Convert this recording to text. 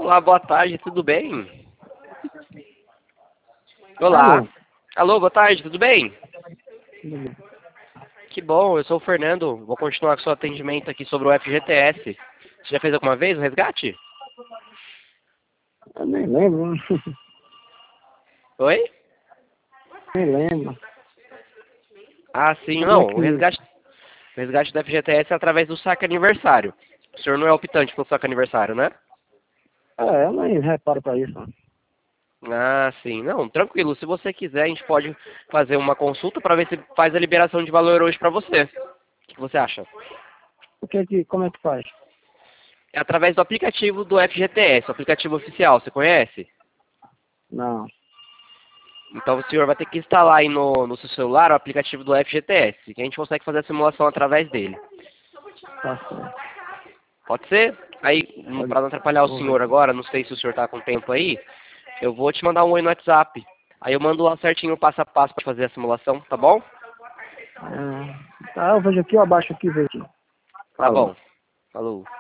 Olá, boa tarde, tudo bem? Olá. Alô. Alô, boa tarde, tudo bem? Tudo bem. Que bom, eu sou o Fernando. Vou continuar com o seu atendimento aqui sobre o FGTS. Você já fez alguma vez o resgate? Eu nem lembro. Oi? Nem lembro. Ah, sim, Como é não. que... O resgate do FGTS é através do saque aniversário. O senhor não é optante pelo saque aniversário, né? Eu nem reparo pra isso. Não. Ah, sim. Não, tranquilo. Se você quiser, a gente pode fazer uma consulta para ver se faz a liberação de valor hoje para você. O que você acha? Como é que faz? É através do aplicativo do FGTS, o aplicativo oficial, você conhece? Não. Então o senhor vai ter que instalar aí no seu celular o aplicativo do FGTS, que a gente consegue fazer a simulação através dele. Tá certo. Pode ser? Aí, Pode... para não atrapalhar o Vou ver senhor aqui. agora, não sei se o senhor está com tempo aí, eu vou te mandar um oi no WhatsApp. Aí eu mando lá certinho o passo a passo para fazer a simulação, tá bom? Tá, eu vejo aqui, eu abaixo aqui e vejo aqui. Tá Falou. bom. Falou.